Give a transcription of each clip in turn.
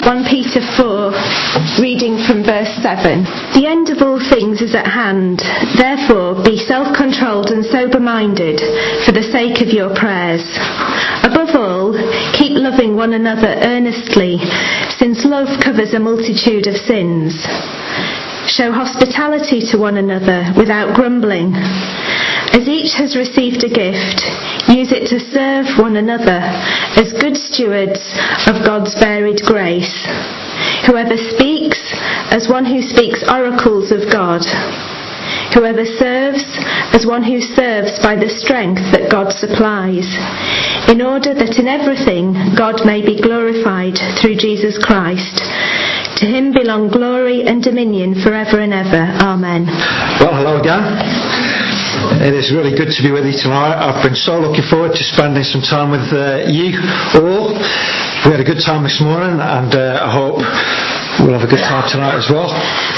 1 Peter 4, reading from verse 7. The end of all things is at hand. Therefore, be self-controlled and sober-minded for the sake of your prayers. Above all, keep loving one another earnestly, since love covers a multitude of sins. Show hospitality to one another without grumbling. As each has received a gift, use it to serve one another as good stewards of God's varied grace. Whoever speaks, as one who speaks oracles of God. Whoever serves, as one who serves by the strength that God supplies, in order that in everything God may be glorified through Jesus Christ. To him belong glory and dominion forever and ever. Amen. Well, hello again. It is really good to be with you tonight. I've been so looking forward to spending some time with you all. We had a good time this morning, and I hope we'll have a good time tonight as well.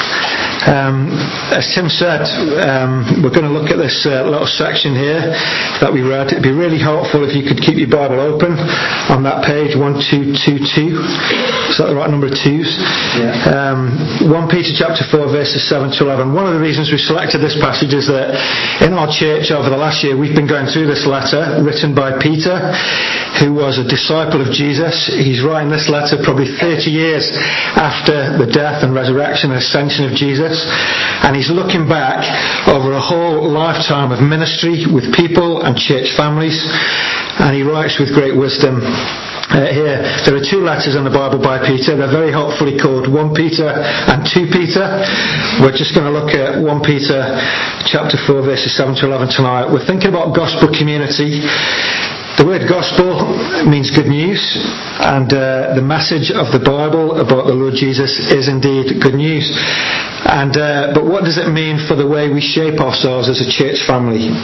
As Tim said, we're going to look at this little section here that we read. It'd be really helpful if you could keep your Bible open on that page 1222. Is that the right number of twos? Yeah. 1 Peter chapter 4 verses 7 to 11. One of the reasons we selected this passage is that in our church over the last year we've been going through this letter written by Peter, who was a disciple of Jesus. He's writing this letter probably 30 years after the death and resurrection and ascension of Jesus. And he's looking back over a whole lifetime of ministry with people and church families, and he writes with great wisdom. Here, there are two letters in the Bible by Peter. They're very helpfully called 1 Peter and 2 Peter. We're just going to look at 1 Peter chapter 4 verses 7 to 11 tonight. We're thinking about gospel community. The word gospel means good news, and the message of the Bible about the Lord Jesus is indeed good news. And but what does it mean for the way we shape ourselves as a church family?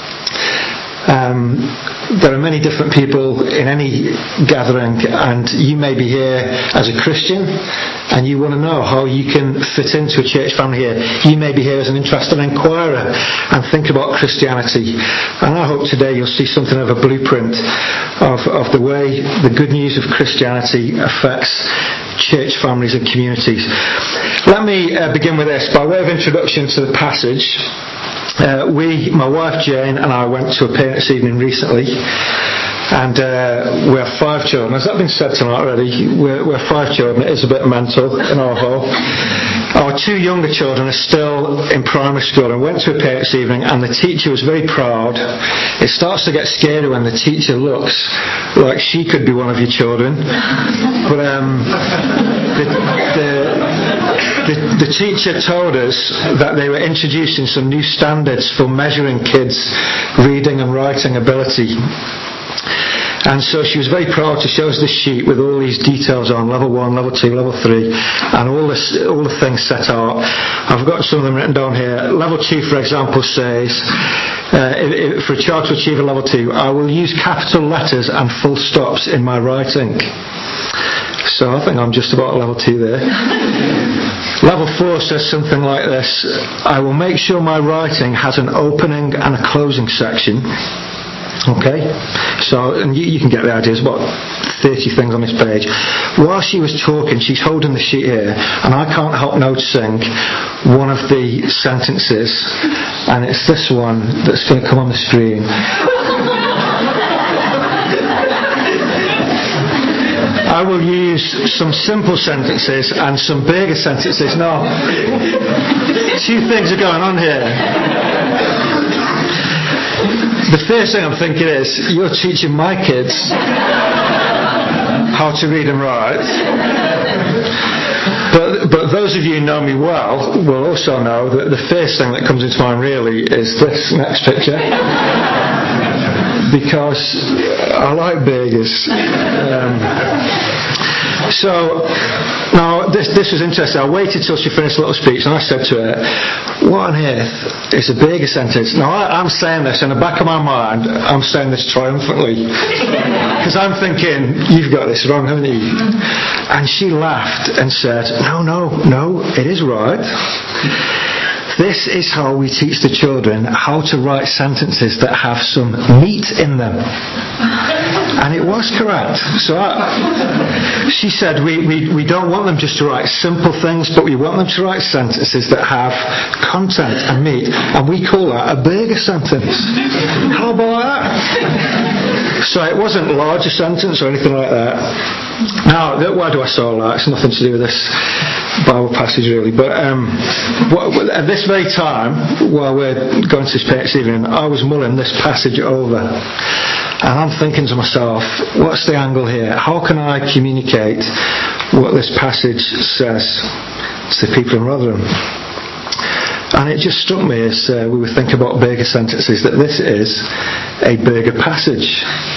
There are many different people in any gathering, and you may be here as a Christian and you want to know how you can fit into a church family here. You may be here as an interested inquirer and think about Christianity, and I hope today you'll see something of a blueprint of the way the good news of Christianity affects church families and communities. Let me begin with this. By way of introduction to the passage, my wife Jane and I went to a parents' evening recently, and we have 5 children. Has that been said tonight already? We're 5 children. It is a bit mental in our home. Our 2 younger children are still in primary school, and went to a parents' evening, and the teacher was very proud. It starts to get scary when the teacher looks like she could be one of your children. But the teacher told us that they were introducing some new standards for measuring kids' reading and writing ability. And so she was very proud to show us this sheet with all these details on level 1, level 2, level 3, and all the things set out. I've got some of them written down here. Level 2, for example, says, for a child to achieve a level 2, I will use capital letters and full stops in my writing. So I think I'm just about level 2 there. Level 4 says something like this: I will make sure my writing has an opening and a closing section. Okay, so and you can get the idea. There's about 30 things on this page. While she was talking, she's holding the sheet here, and I can't help noticing one of the sentences, and it's this one that's going to come on the screen. I will use some simple sentences and some bigger sentences. Now, 2 things are going on here. The first thing I'm thinking is, you're teaching my kids how to read and write. But those of you who know me well will also know that the first thing that comes into mind really is this next picture. Because I like burgers. So now this was interesting. I waited till she finished a little speech, and I said to her, what on earth is a burger sentence? Now I'm saying this in the back of my mind, I'm saying this triumphantly, because I'm thinking, you've got this wrong, haven't you? And she laughed and said, no, it is right. This is how we teach the children how to write sentences that have some meat in them. And it was correct. So she said, we don't want them just to write simple things, but we want them to write sentences that have content and meat. And we call that a burger sentence. How about that? So it wasn't a larger sentence or anything like that. Now, why do I say all that? It's nothing to do with this Bible passage really. But at this very time, while we're going to this this evening, I was mulling this passage over. And I'm thinking to myself, what's the angle here? How can I communicate what this passage says to people in Rotherham? And it just struck me as we were thinking about burger sentences that this is a burger passage.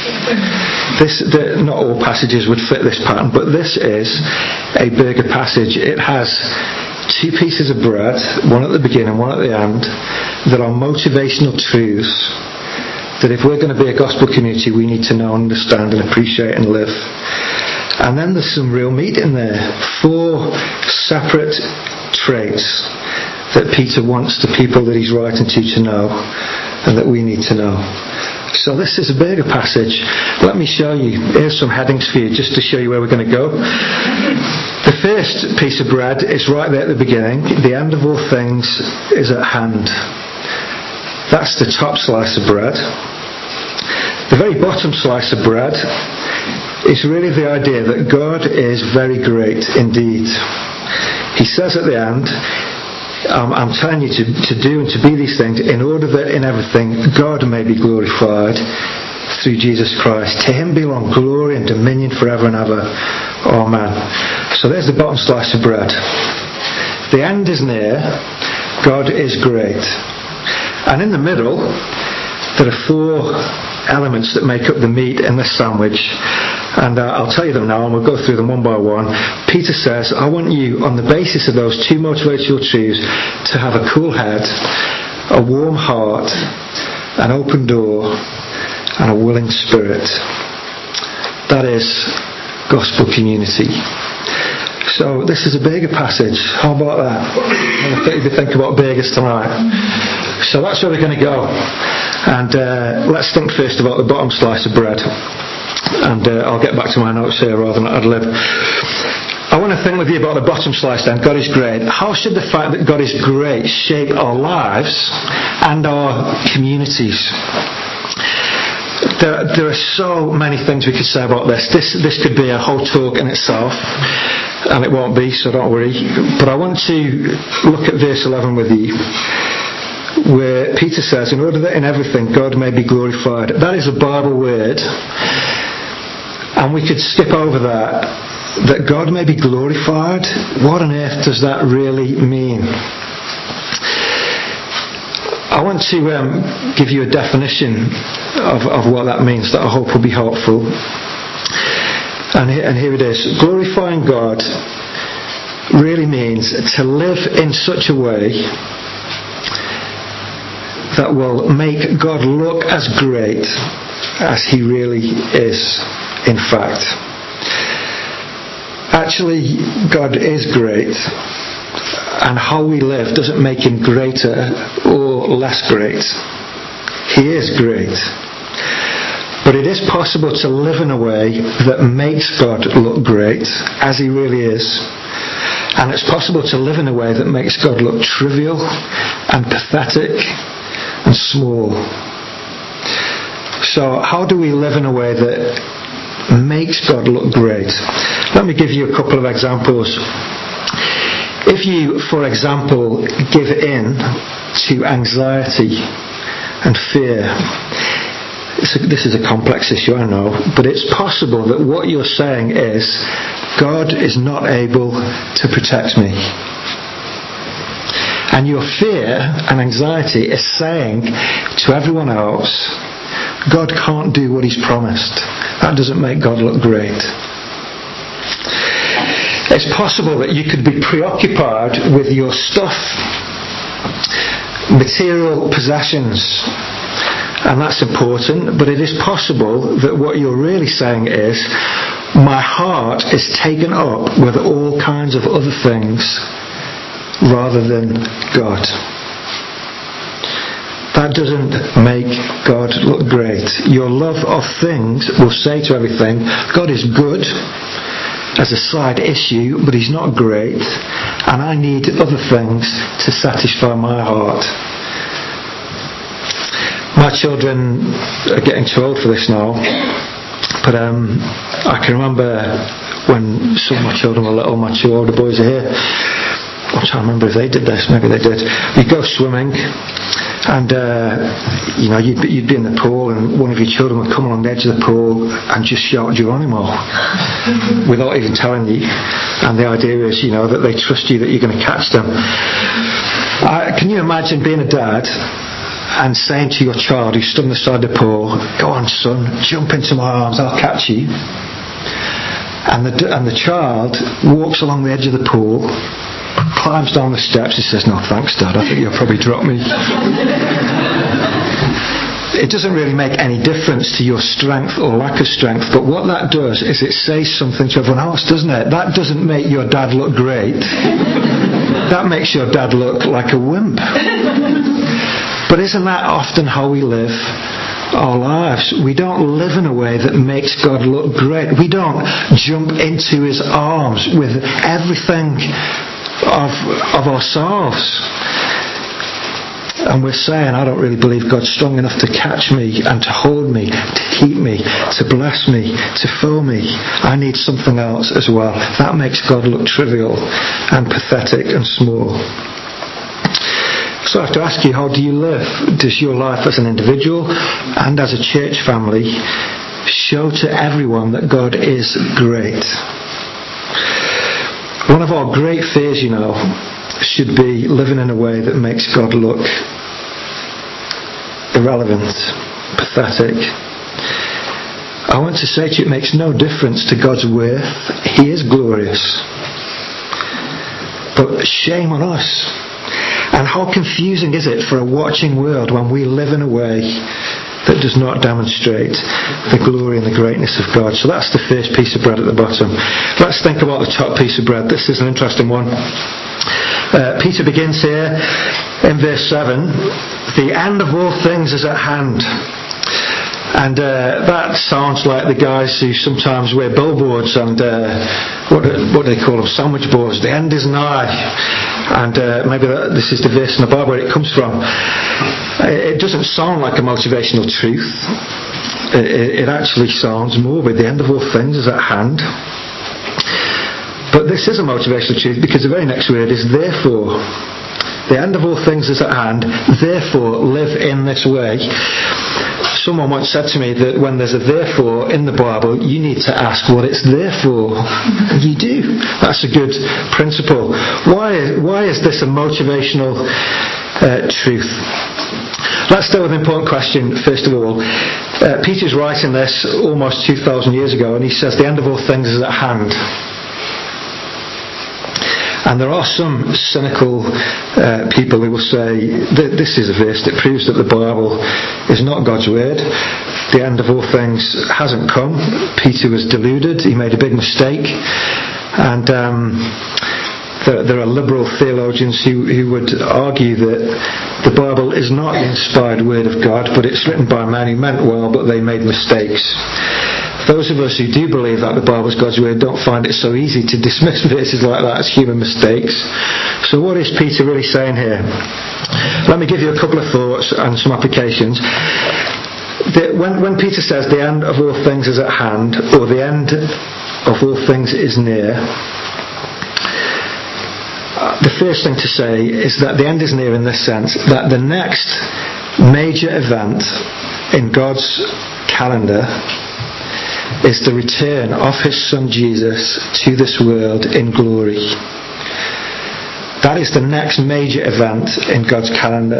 Not all passages would fit this pattern, but this is a burger passage. It has two pieces of bread, one at the beginning, one at the end, that are motivational truths that if we're going to be a gospel community, we need to know, understand and appreciate and live. And then there's some real meat in there. 4 separate traits that Peter wants the people that he's writing to know and that we need to know. So this is a burger passage. Let me show you. Here's some headings for you just to show you where we're going to go. The first piece of bread is right there at the beginning. The end of all things is at hand. That's the top slice of bread. The very bottom slice of bread is really the idea that God is very great indeed. He says at the end, I'm telling you to do and to be these things in order that in everything God may be glorified through Jesus Christ. To him belong glory and dominion forever and ever. Amen. So there's the bottom slice of bread. The end is near. God is great. And in the middle, there are 4 elements that make up the meat in this sandwich. And I'll tell you them now, and we'll go through them one by one. Peter says, I want you, on the basis of those 2 motivational truths, to have a cool head, a warm heart, an open door, and a willing spirit. That is gospel community. So this is a burger passage. How about that? I'm going to think about burgers tonight. So that's where we're going to go. And let's think first about the bottom slice of bread. And I'll get back to my notes here rather than ad lib. I want to think with you about the bottom slice then. God is great. How should the fact that God is great shape our lives and our communities? There are so many things we could say about this. This could be a whole talk in itself, and it won't be, so don't worry. But I want to look at verse 11 with you, where Peter says, in order that in everything God may be glorified. That is a Bible word, and we could skip over that God may be glorified. What on earth does that really mean? I want to give you a definition of what that means that I hope will be helpful. And here it is. Glorifying God really means to live in such a way that will make God look as great as he really is, in fact. Actually, God is great. And how we live doesn't make him greater or less great. He is great. But it is possible to live in a way that makes God look great, as he really is. And it's possible to live in a way that makes God look trivial and pathetic and small. So how do we live in a way that makes God look great? Let me give you a couple of examples. If you, for example, give in to anxiety and fear, this is a complex issue, I know, but it's possible that what you're saying is, God is not able to protect me. And your fear and anxiety is saying to everyone else, God can't do what he's promised. That doesn't make God look great. It's possible that you could be preoccupied with your stuff, material possessions, and that's important, but it is possible that what you're really saying is, my heart is taken up with all kinds of other things rather than God. That doesn't make God look great. Your love of things will say to everything, God is good as a side issue, but he's not great, and I need other things to satisfy my heart. My children are getting too old for this now, but I can remember when some of my children were little. My two older boys are here. I'm trying to remember if they did this. Maybe they did. We'd go swimming, and you'd be in the pool, and one of your children would come along the edge of the pool and just shout Geronimo without even telling you. And the idea is, that they trust you, that you're going to catch them. Can you imagine being a dad and saying to your child who stood on the side of the pool, "Go on, son, jump into my arms, I'll catch you." And the child walks along the edge of the pool, climbs down the steps, and says, "No thanks, Dad, I think you'll probably drop me." It doesn't really make any difference to your strength or lack of strength, but what that does is it says something to everyone else, doesn't it? That doesn't make your dad look great. That makes your dad look like a wimp. But isn't that often how we live our lives? We don't live in a way that makes God look great. We don't jump into his arms with everything of ourselves. And we're saying, I don't really believe God's strong enough to catch me and to hold me, to keep me, to bless me, to fill me. I need something else as well. That makes God look trivial and pathetic and small. So I have to ask you, how do you live? Does your life as an individual and as a church family show to everyone that God is great? One of our great fears, should be living in a way that makes God look irrelevant, pathetic. I want to say to you, it makes no difference to God's worth. He is glorious. But shame on us. And how confusing is it for a watching world when we live in a way that does not demonstrate the glory and the greatness of God. So that's the first piece of bread at the bottom. Let's think about the top piece of bread. This is an interesting one. Peter begins here in verse 7. The end of all things is at hand. And that sounds like the guys who sometimes wear billboards and what do they call them? Sandwich boards. The end is nigh. And maybe this is the verse in the Bible where it comes from. It doesn't sound like a motivational truth. It actually sounds morbid. The end of all things is at hand. But this is a motivational truth because the very next word is therefore. The end of all things is at hand. Therefore, live in this way. Someone once said to me that when there's a therefore in the Bible, you need to ask what it's there for. And you do. That's a good principle. Why is this a motivational truth? Let's start with an important question first of all. Peter's writing this almost 2,000 years ago, and he says the end of all things is at hand. And there are some cynical people who will say that this is a verse that proves that the Bible is not God's word. The end of all things hasn't come. Peter was deluded. He made a big mistake. And there are liberal theologians who would argue that the Bible is not the inspired word of God, but it's written by men who meant well, but they made mistakes. Those of us who do believe that the Bible is God's word don't find it so easy to dismiss verses like that as human mistakes. So what is Peter really saying here? Let me give you a couple of thoughts and some applications. When Peter says the end of all things is at hand, or the end of all things is near, the first thing to say is that the end is near in this sense, that the next major event in God's calendar is the return of his son Jesus to this world in glory. That is the next major event in God's calendar.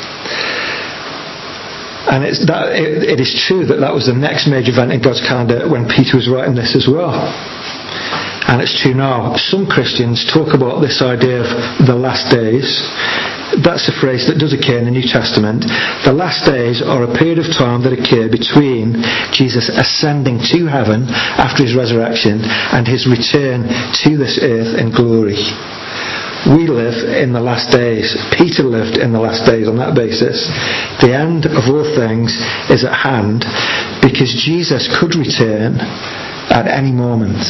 And it is true that was the next major event in God's calendar when Peter was writing this as well. And it's true now. Some Christians talk about this idea of the last days. That's a phrase that does occur in the New Testament. The last days are a period of time that occur between Jesus ascending to heaven after his resurrection and his return to this earth in glory. We live in the last days. Peter lived in the last days on that basis. The end of all things is at hand because Jesus could return at any moment.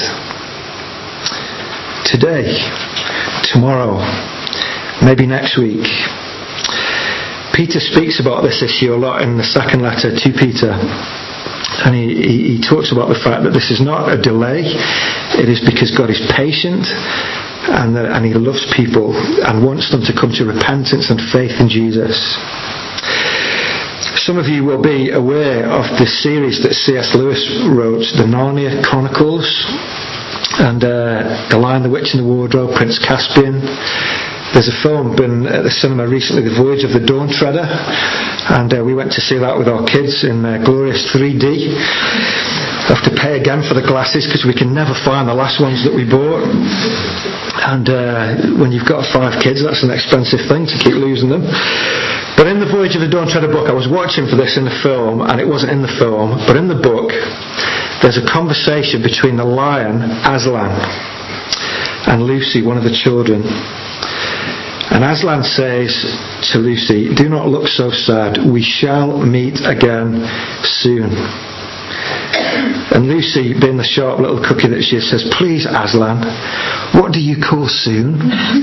Today, tomorrow, maybe next week. Peter speaks about this issue a lot in the second letter to Peter. And he talks about the fact that this is not a delay. It is because God is patient and he loves people and wants them to come to repentance and faith in Jesus. Some of you will be aware of the series that C.S. Lewis wrote, the Narnia Chronicles, and The Lion, the Witch and the Wardrobe, Prince Caspian. There's a film been at the cinema recently, The Voyage of the Dawn Treader, and we went to see that with our kids in glorious 3D. I have to pay again for the glasses because we can never find the last ones that we bought. And when you've got 5 kids, that's an expensive thing to keep losing them. But in The Voyage of the Dawn Treader book, I was watching for this in the film, and it wasn't in the film, but in the book, there's a conversation between the lion, Aslan, and Lucy, one of the children. And Aslan says to Lucy, "Do not look so sad. We shall meet again soon." And Lucy, being the sharp little cookie that she is, says, "Please, Aslan, what do you call soon?"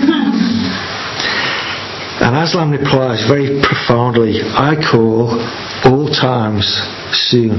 And Aslan replies very profoundly, "I call all times soon."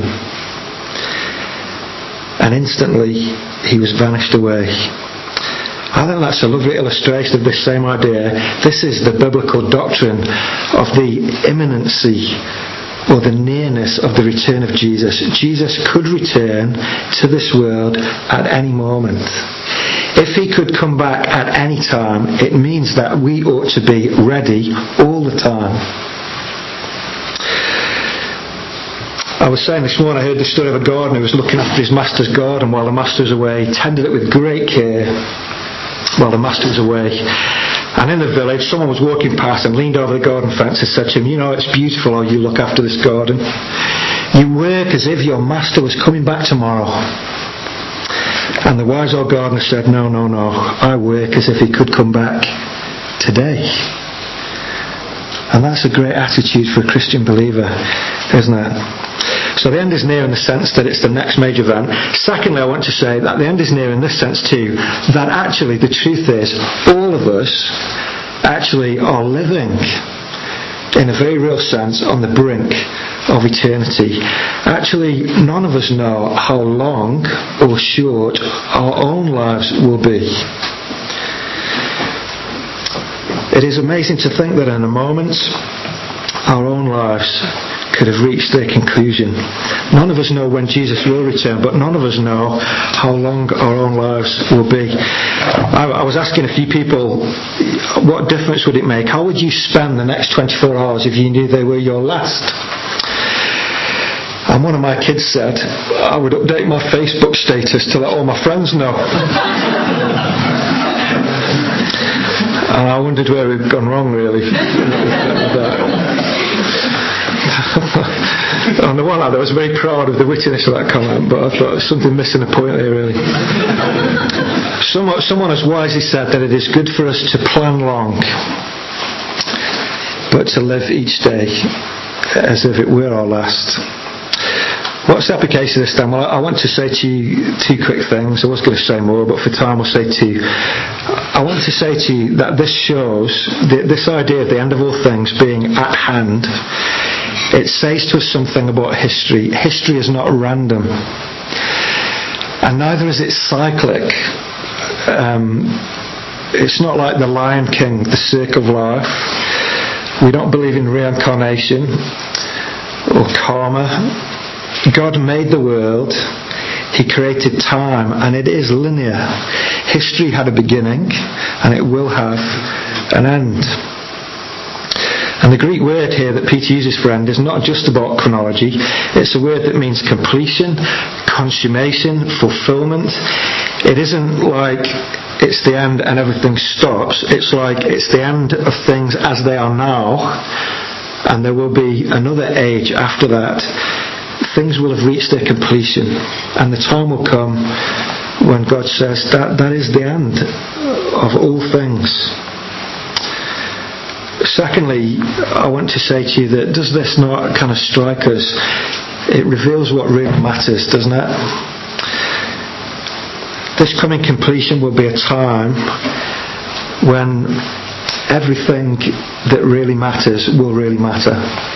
And instantly he was vanished away. I think that's a lovely illustration of this same idea. This is the biblical doctrine of the imminency or the nearness of the return of Jesus. Jesus could return to this world at any moment. If he could come back at any time, it means that we ought to be ready all the time. I was saying this morning, I heard the story of a gardener who was looking after his master's garden while the master was away. He tended it with great care while the master was away. And in the village, someone was walking past and leaned over the garden fence and said to him, "You know, it's beautiful how you look after this garden. You work as if your master was coming back tomorrow." And the wise old gardener said, No, I work as if he could come back today." And that's a great attitude for a Christian believer, isn't it? So the end is near in the sense that it's the next major event. Secondly, I want to say that the end is near in this sense too, that actually the truth is all of us actually are living in a very real sense on the brink of eternity. Actually, none of us know how long or short our own lives will be. It is amazing to think that in a moment our own lives could have reached their conclusion. None of us know when Jesus will return, but none of us know how long our own lives will be. I was asking a few people, what difference would it make? How would you spend the next 24 hours if you knew they were your last? And one of my kids said, "I would update my Facebook status to let all my friends know." And I wondered where we'd gone wrong, really. On the one hand, I was very proud of the wittiness of that comment, but I thought there was something missing a point there, really. Someone has wisely said that it is good for us to plan long, but to live each day as if it were our last. What's the application of this then? Well, I want to say to you 2 quick things. I was going to say more, but for time I'll say 2. I want to say to you that this shows, this idea of the end of all things being at hand, it says to us something about history. History is not random. And neither is it cyclic. It's not like the Lion King, the circle of life. We don't believe in reincarnation or karma. God made the world, He created time, and it is linear. History had a beginning, and it will have an end. And the Greek word here that Peter uses for end is not just about chronology. It's a word that means completion, consummation, fulfillment. It isn't like it's the end and everything stops. It's like it's the end of things as they are now, and there will be another age after that. Things will have reached their completion, and the time will come when God says that is the end of all things. Secondly, I want to say to you that does this not kind of strike us? It reveals what really matters, doesn't it? This coming completion will be a time when everything that really matters will really matter.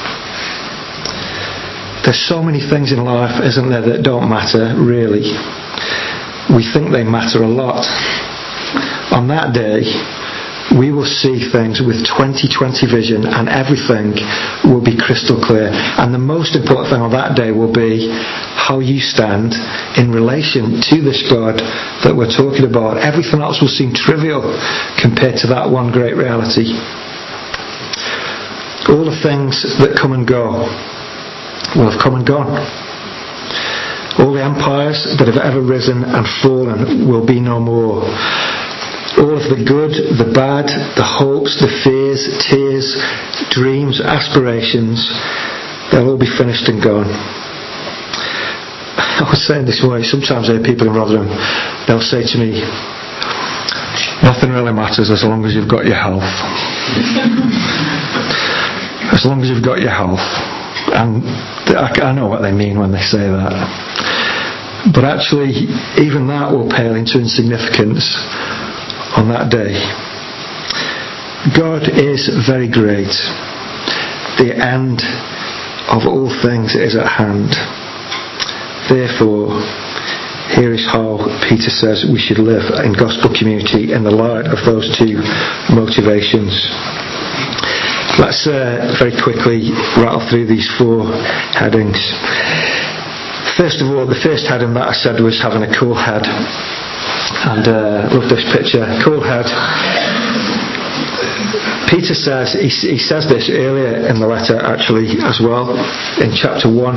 There's so many things in life, isn't there, that don't matter, really. We think they matter a lot. On that day, we will see things with 20/20 vision, and everything will be crystal clear. And the most important thing on that day will be how you stand in relation to this God that we're talking about. Everything else will seem trivial compared to that one great reality. All the things that come and go will have come and gone. All the empires that have ever risen and fallen will be no more. All of the good, the bad, the hopes, the fears, tears, dreams, aspirations, they'll all be finished and gone. I was saying this morning, sometimes I hear people in Rotherham, they'll say to me, nothing really matters as long as you've got your health. As long as you've got your health. And I know what they mean when they say that. But actually, even that will pale into insignificance on that day. God is very great. The end of all things is at hand. Therefore, here is how Peter says we should live in gospel community in the light of those two motivations. Let's very quickly rattle through these four headings. First of all, the first heading that I said was having a cool head. And love this picture, cool head. Peter says, he says this earlier in the letter actually as well, in chapter 1.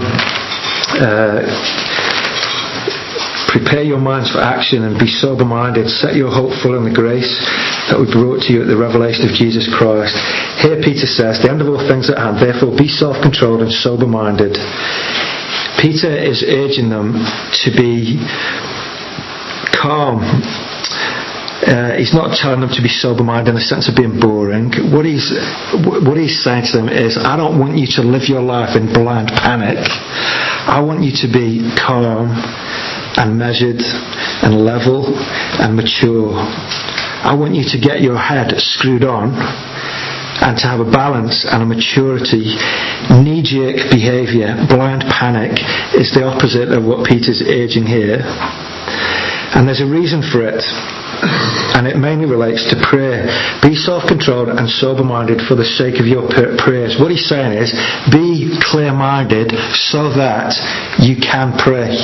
Prepare your minds for action and be sober-minded. Set your hope full in the grace that we brought to you at the revelation of Jesus Christ. Here Peter says, the end of all things at hand, therefore be self-controlled and sober-minded. Peter is urging them to be calm. He's not telling them to be sober-minded in the sense of being boring. What he's saying to them is, I don't want you to live your life in blind panic. I want you to be calm and measured and level and mature. I want you to get your head screwed on and to have a balance and a maturity. Knee-jerk behaviour, blind panic, is the opposite of what Peter's urging here. And there's a reason for it, and it mainly relates to prayer. Be self-controlled and sober-minded for the sake of your prayers. What he's saying is, be clear-minded so that you can pray.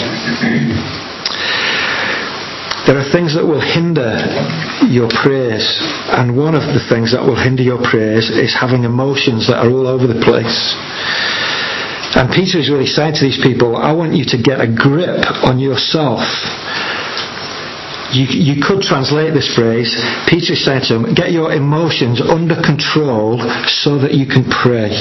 There are things that will hinder your prayers, and one of the things that will hinder your prayers is having emotions that are all over the place. And Peter is really saying to these people, I want you to get a grip on yourself. You could translate this phrase, Peter is saying to them, get your emotions under control so that you can pray.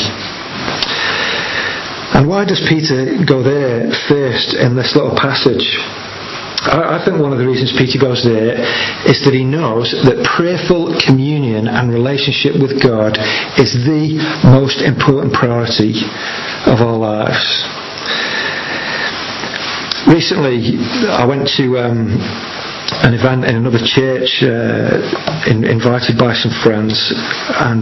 And why does Peter go there first in this little passage? I think one of the reasons Peter goes there is that he knows that prayerful communion and relationship with God is the most important priority of our lives. Recently, I went to an event in another church, invited by some friends, and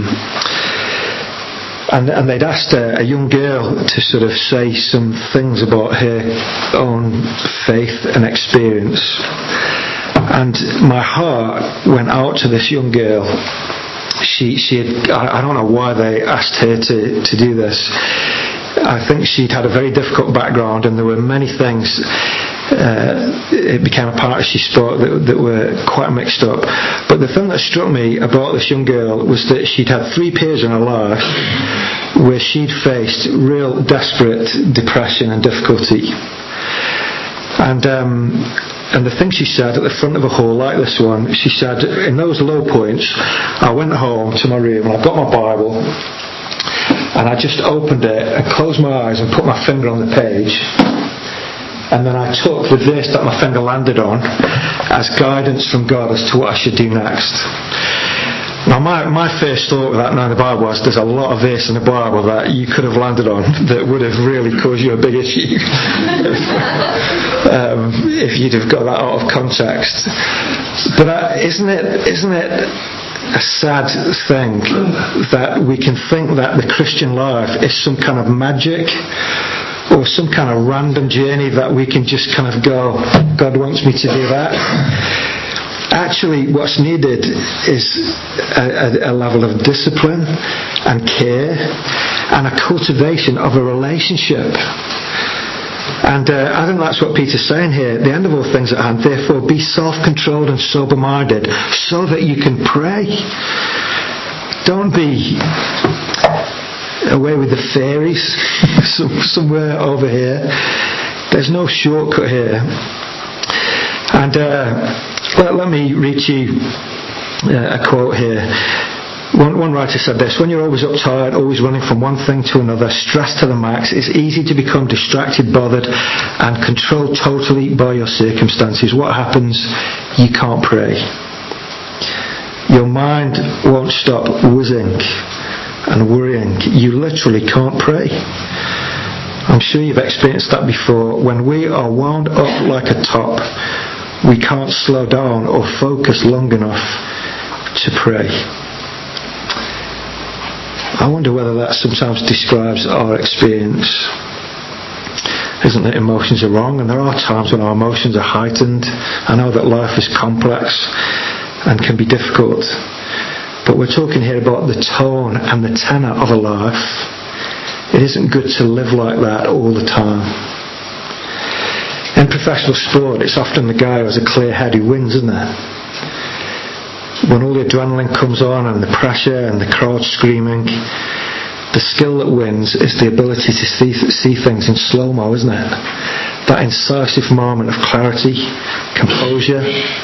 they'd asked a young girl to sort of say some things about her own faith and experience, and my heart went out to this young girl. She had, I don't know why they asked her to do this. I think she'd had a very difficult background, and there were many things, it became apparent as she spoke, that were quite mixed up. But the thing that struck me about this young girl was that she'd had 3 periods in her life where she'd faced real desperate depression and difficulty. And the thing she said at the front of a hall like this one, she said, in those low points, I went home to my room and I got my Bible, and I just opened it and closed my eyes and put my finger on the page, and then I took the verse that my finger landed on as guidance from God as to what I should do next. Now my first thought with that knowing the Bible was there's a lot of verse in the Bible that you could have landed on that would have really caused you a big issue if you'd have got that out of context. But isn't it a sad thing that we can think that the Christian life is some kind of magic or some kind of random journey that we can just kind of go, God wants me to do that. Actually, what's needed is a level of discipline and care and a cultivation of a relationship. And I think that's what Peter's saying here. The end of all things at hand, therefore be self-controlled and sober-minded so that you can pray. Don't be away with the fairies somewhere over here. There's no shortcut here. And let me read you a quote here. One writer said this: when you're always uptight, always running from one thing to another, stressed to the max, it's easy to become distracted, bothered and controlled totally by your circumstances. What happens? You can't pray. Your mind won't stop whizzing and worrying. You literally can't pray. I'm sure you've experienced that before. When we are wound up like a top, we can't slow down or focus long enough to pray. I wonder whether that sometimes describes our experience. Isn't it? Emotions are wrong, and there are times when our emotions are heightened. I know that life is complex and can be difficult, but we're talking here about the tone and the tenor of a life. It isn't good to live like that all the time. In professional sport, it's often the guy who has a clear head who wins, isn't it? When all the adrenaline comes on and the pressure and the crowd screaming, the skill that wins is the ability to see things in slow-mo, isn't it? That incisive moment of clarity, composure.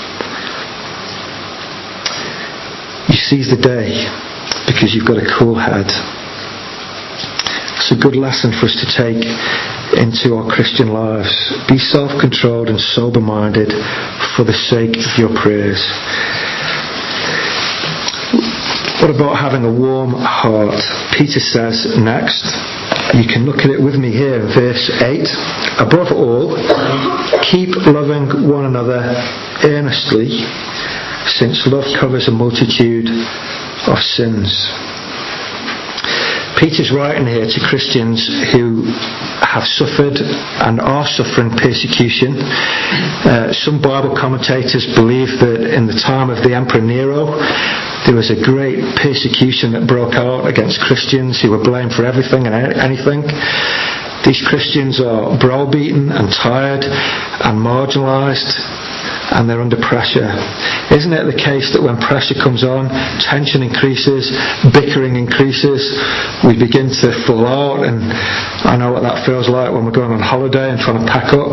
You seize the day because you've got a cool head. It's a good lesson for us to take into our Christian lives. Be self-controlled and sober-minded for the sake of your prayers. What about having a warm heart? Peter says next, you can look at it with me here in verse 8. Above all, keep loving one another earnestly, since love covers a multitude of sins. Peter's writing here to Christians who have suffered and are suffering persecution. Some Bible commentators believe that in the time of the Emperor Nero, there was a great persecution that broke out against Christians who were blamed for everything and anything. These Christians are browbeaten and tired and marginalised, and they're under pressure. Isn't it the case that when pressure comes on, tension increases, bickering increases, we begin to fall out? And I know what that feels like when we're going on holiday and trying to pack up,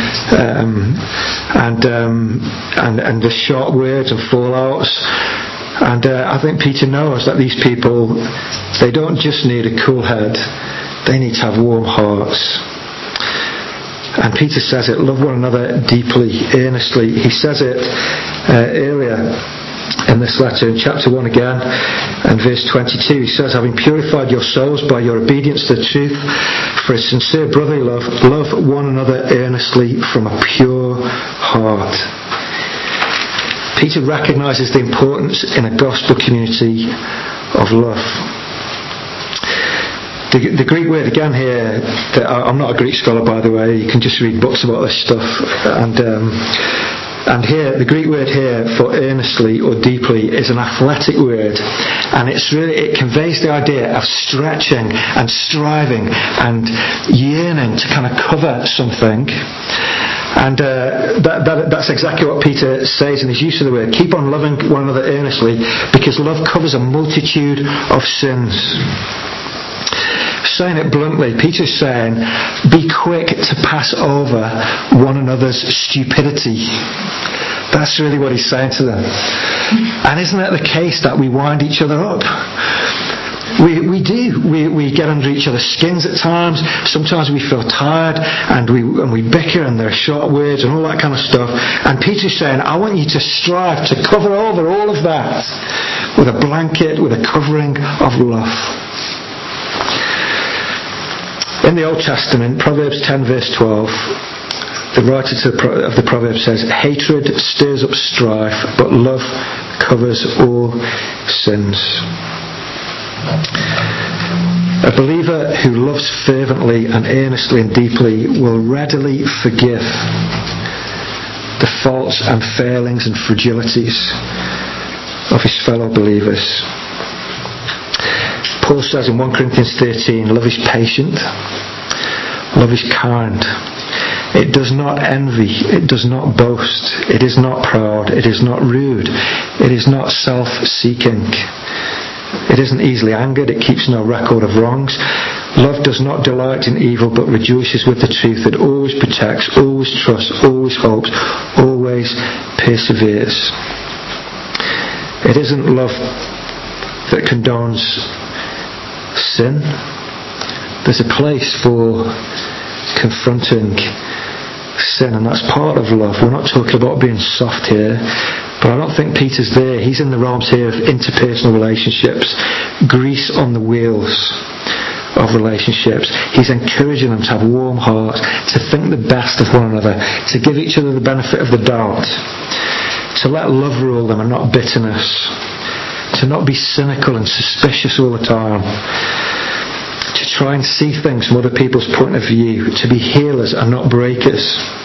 and the short words and fallouts. And I think Peter knows that these people, they don't just need a cool head, they need to have warm hearts. And Peter says it, love one another deeply, earnestly. He says it earlier in this letter, in chapter 1 again, and verse 22. He says, having purified your souls by your obedience to the truth, for a sincere brotherly love, love one another earnestly from a pure heart. Peter recognises the importance in a gospel community of love. The Greek word again here, I'm not a Greek scholar by the way, you can just read books about this stuff, and here, the Greek word here for earnestly or deeply is an athletic word, and it conveys the idea of stretching and striving and yearning to kind of cover something. And that's exactly what Peter says in his use of the word. Keep on loving one another earnestly, because love covers a multitude of sins. Saying it bluntly, Peter's saying, be quick to pass over one another's stupidity. That's really what he's saying to them. And isn't it the case that we wind each other up? We do. We get under each other's skins at times. Sometimes we feel tired and we bicker, and there are short words and all that kind of stuff. And Peter's saying, I want you to strive to cover over all of that with a blanket, with a covering of love. In the Old Testament, Proverbs 10 verse 12, the writer of the Proverbs says, hatred stirs up strife, but love covers all sins. A believer who loves fervently and earnestly and deeply will readily forgive the faults and failings and fragilities of his fellow believers. Paul says in 1 Corinthians 13, love is patient, love is kind. It does not envy, it does not boast, it is not proud, it is not rude, it is not self-seeking. It isn't easily angered, it keeps no record of wrongs. Love does not delight in evil, but rejoices with the truth. It always protects, always trusts, always hopes, always perseveres. It isn't love that condones sin. There's a place for confronting sin, and that's part of love. We're not talking about being soft here, but I don't think Peter's there. He's in the realms here of interpersonal relationships, grease on the wheels of relationships. He's encouraging them to have warm hearts, to think the best of one another, to give each other the benefit of the doubt, to let love rule them and not bitterness, to not be cynical and suspicious all the time, to try and see things from other people's point of view, to be healers and not breakers.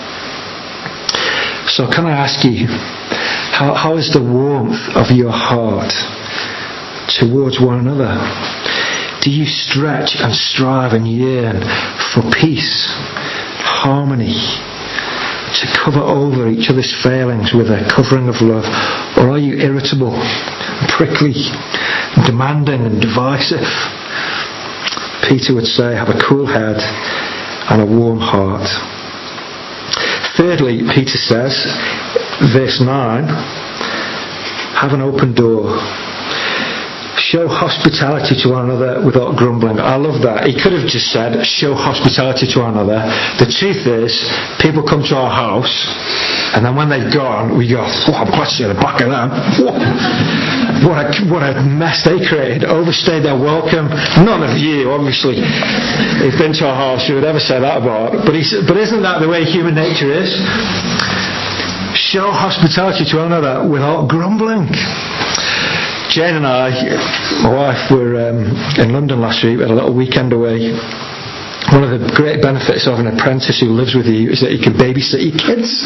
So can I ask you, how is the warmth of your heart towards one another? Do you stretch and strive and yearn for peace, harmony, to cover over each other's failings with a covering of love? Or are you irritable, prickly, demanding and divisive? Peter would say, have a cool head and a warm heart. Thirdly, Peter says, verse 9, have an open door. Show hospitality to one another without grumbling. I love that. He could have just said, show hospitality to one another. The truth is, people come to our house, and then when they've gone, we go, oh, I'm glad to see the back of them. What a mess they created. Overstayed their welcome. None of you, obviously, who've been to our house, you would ever say that about. But isn't that the way human nature is? Show hospitality to one another without grumbling. Jane and I, my wife, were in London last week. We had a little weekend away. One of the great benefits of an apprentice who lives with you is that you can babysit your kids.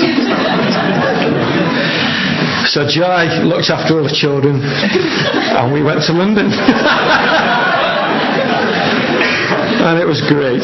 So Jai looked after all the children, and we went to London. And it was great.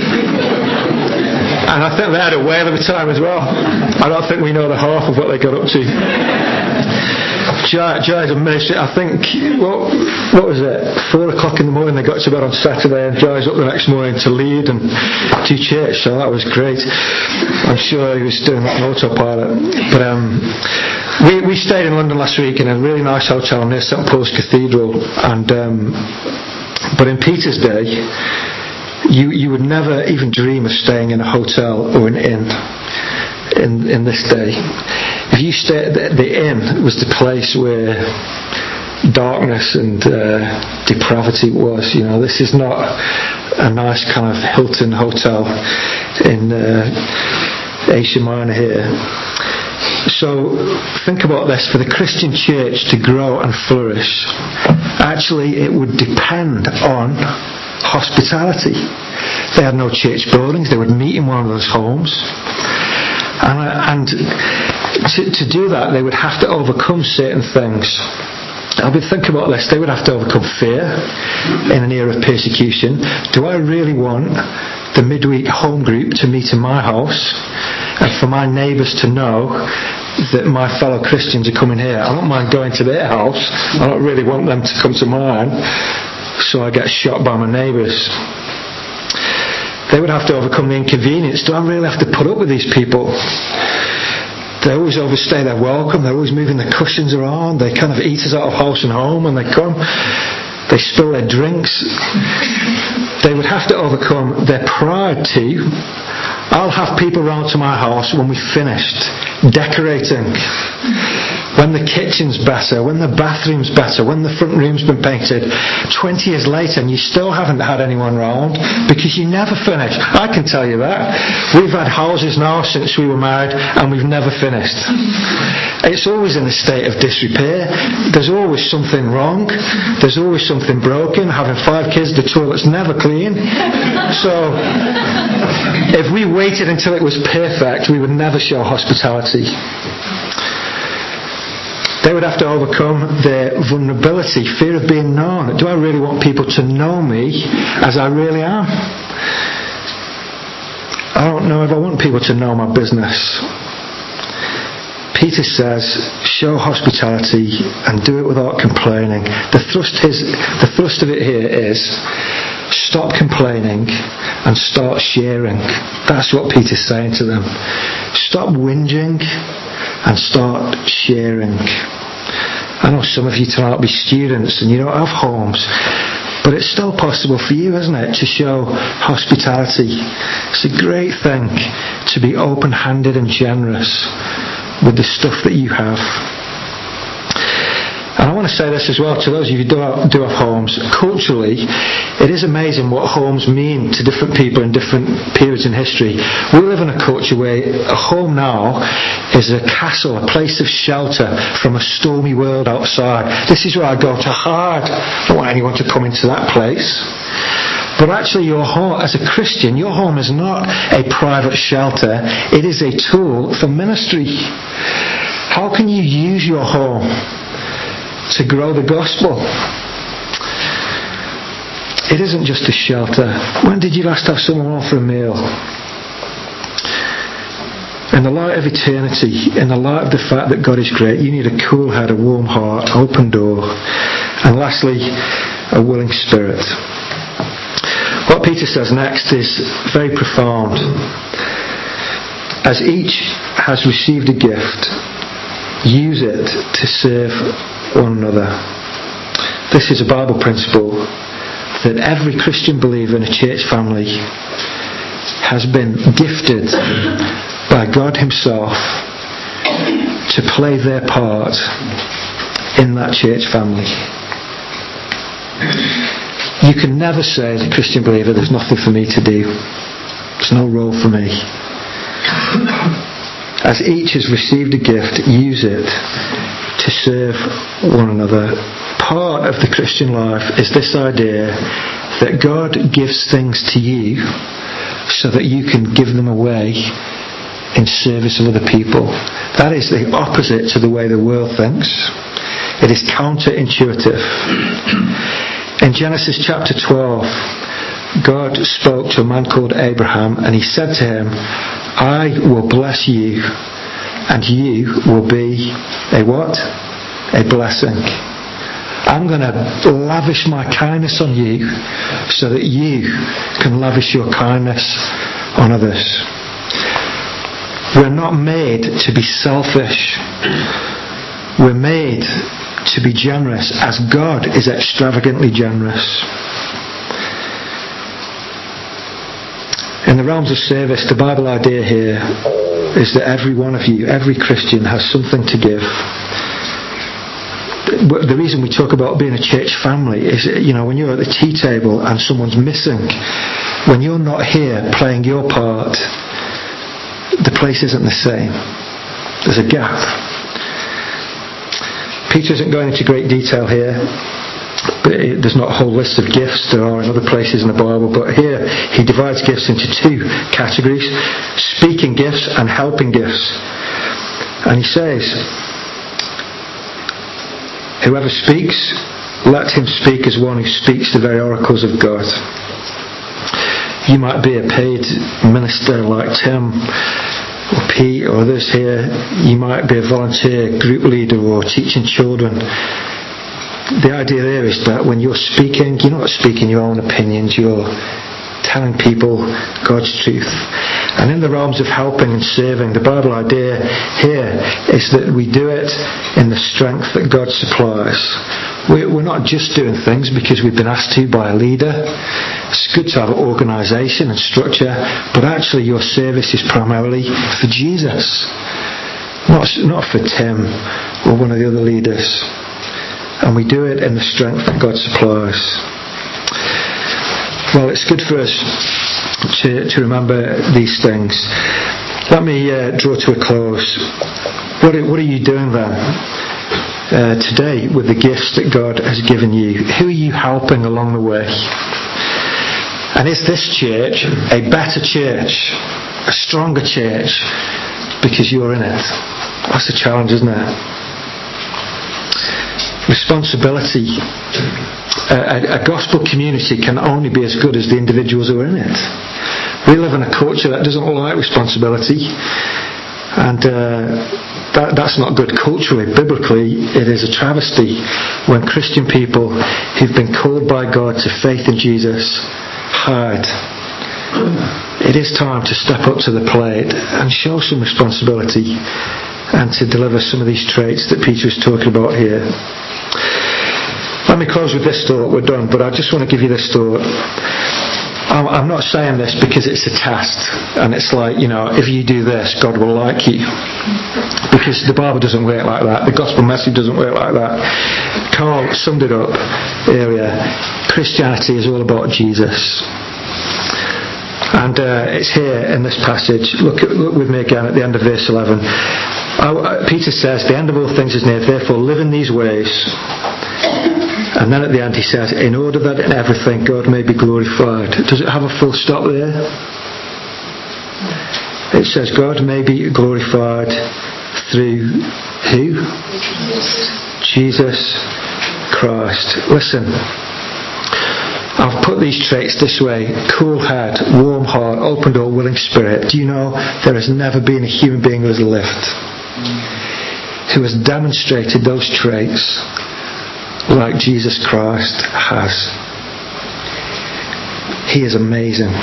And I think they had a whale of a time as well. I don't think we know the half of what they got up to. Jai's a ministry. I think, what was it? 4 o'clock in the morning they got to bed on Saturday, and Jai's up the next morning to lead and do church, so that was great. I'm sure he was doing that on autopilot. But we stayed in London last week in a really nice hotel near St Paul's Cathedral, and but in Peter's day, you would never even dream of staying in a hotel or an inn in this day. If you stayed, the inn was the place where darkness and depravity was. You know, this is not a nice kind of Hilton hotel in Asia Minor here. So think about this. For the Christian church to grow and flourish, actually it would depend on hospitality. They had no church buildings. They would meet in one of those homes, and to do that they would have to overcome certain things. I've been thinking about this. They would have to overcome fear in an era of persecution. Do I really want the midweek home group to meet in my house and for my neighbours to know that my fellow Christians are coming here? I don't mind going to their house. I don't really want them to come to mine so I get shot by my neighbours. They would have to overcome the inconvenience. Do I really have to put up with these people? They always overstay their welcome. They're always moving the cushions around. They kind of eat us out of house and home when they come. They spill their drinks. They would have to overcome their pride too. I'll have people round to my house when we've finished decorating. when the kitchen's better, when the bathroom's better, when the front room's been painted, 20 years later and you still haven't had anyone round because you never finish. I can tell you that. We've had houses now since we were married and we've never finished. It's always in a state of disrepair. There's always something wrong. There's always something broken. Having 5 kids, the toilet's never clean. So if we waited until it was perfect, we would never show hospitality. They would have to overcome their vulnerability, fear of being known. Do I really want people to know me as I really am? I don't know if I want people to know my business. Peter says, show hospitality and do it without complaining. The thrust of it here is stop complaining and start sharing. That's what Peter's saying to them. Stop whinging and start sharing. I know some of you tonight will be students and you don't have homes, but it's still possible for you, isn't it, to show hospitality. It's a great thing to be open-handed and generous with the stuff that you have. And I want to say this as well to those of you who do have homes. Culturally, it is amazing what homes mean to different people in different periods in history. We live in a culture where a home now is a castle, a place of shelter from a stormy world outside. This is where I go to hide. I don't want anyone to come into that place. But actually your home, as a Christian, your home is not a private shelter. It is a tool for ministry. How can you use your home to grow the gospel? It isn't just a shelter. When did you last have someone over for a meal? In the light of eternity, in the light of the fact that God is great, you need a cool head, a warm heart, open door, and lastly, a willing spirit. What Peter says next is very profound. As each has received a gift, use it to serve one another. This is a Bible principle that every Christian believer in a church family has been gifted by God Himself to play their part in that church family. You can never say as a Christian believer, there's nothing for me to do. There's no role for me. As each has received a gift, use it to serve one another. Part of the Christian life is this idea that God gives things to you so that you can give them away in service of other people. That is the opposite to the way the world thinks. It is counterintuitive. In Genesis chapter 12, God spoke to a man called Abraham and He said to him, I will bless you and you will be a what? A blessing. I'm going to lavish my kindness on you so that you can lavish your kindness on others. We're not made to be selfish. We're made to be generous as God is extravagantly generous. In the realms of service, the Bible idea here is that every one of you, every Christian, has something to give. The reason we talk about being a church family is, when you're at the tea table and someone's missing, when you're not here playing your part, the place isn't the same. There's a gap. Peter isn't going into great detail here, but there's not a whole list of gifts there are in other places in the Bible, but here he divides gifts into 2 categories: speaking gifts and helping gifts. And he says, whoever speaks, let him speak as one who speaks the very oracles of God. You might be a paid minister like Tim or Pete or others here. You might be a volunteer group leader or teaching children. The idea there is that when you're speaking, you're not speaking your own opinions, you're telling people God's truth. And in the realms of helping and serving, the Bible idea here is that we do it in the strength that God supplies. We're not just doing things because we've been asked to by a leader. It's good to have an organisation and structure, but actually your service is primarily for Jesus. not for Tim or one of the other leaders. And we do it in the strength that God supplies. Well, it's good for us to remember these things. Let me draw to a close. What are you doing then today with the gifts that God has given you? Who are you helping along the way? And is this church a better church, a stronger church, because you're in it? That's the challenge, isn't it? Responsibility. A gospel community can only be as good as the individuals who are in it. We live in a culture that doesn't like responsibility, and that's not good culturally. Biblically, it is a travesty when Christian people who've been called by God to faith in Jesus hide. It is time to step up to the plate and show some responsibility and to deliver some of these traits that Peter is talking about here. Let me close with this thought. We're done, but I just want to give you this thought. I'm not saying this because it's a test and it's like, if you do this, God will like you, because the Bible doesn't work like that. The gospel message doesn't work like that. Carl summed it up earlier. Christianity is all about Jesus, and it's here in this passage. Look with me again at the end of verse 11. Peter says, the end of all things is near, therefore live in these ways. And then at the end he says, in order that in everything God may be glorified. Does it have a full stop there? It says God may be glorified through who? Jesus Christ. Listen, I've put these traits this way: cool head, warm heart, open door, willing spirit. Do you know there has never been a human being who has lived who has demonstrated those traits like Jesus Christ has? He is amazing.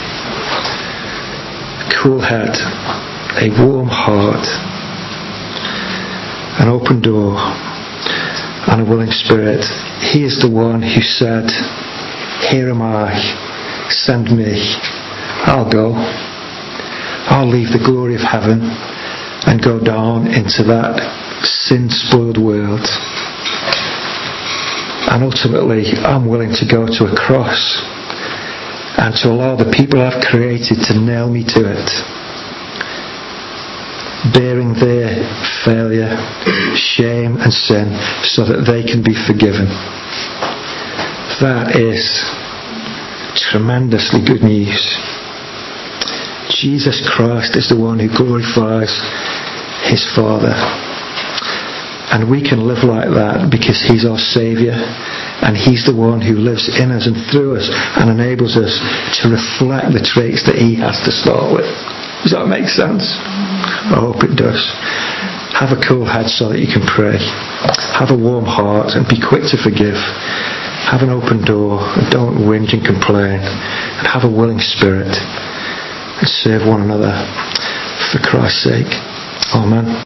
Cool head, a warm heart, an open door, and a willing spirit. He is the one who said, here am I, send me. I'll go. I'll leave the glory of heaven and go down into that sin-spoiled world. And ultimately, I'm willing to go to a cross and to allow the people I've created to nail me to it, bearing their failure, shame and sin, so that they can be forgiven. That is tremendously good news. Jesus Christ is the one who glorifies his Father. And we can live like that because he's our Saviour, and he's the one who lives in us and through us and enables us to reflect the traits that he has to start with. Does that make sense? I hope it does. Have a cool head so that you can pray. Have a warm heart and be quick to forgive. Have an open door and don't whinge and complain. And have a willing spirit and serve one another for Christ's sake. Amen.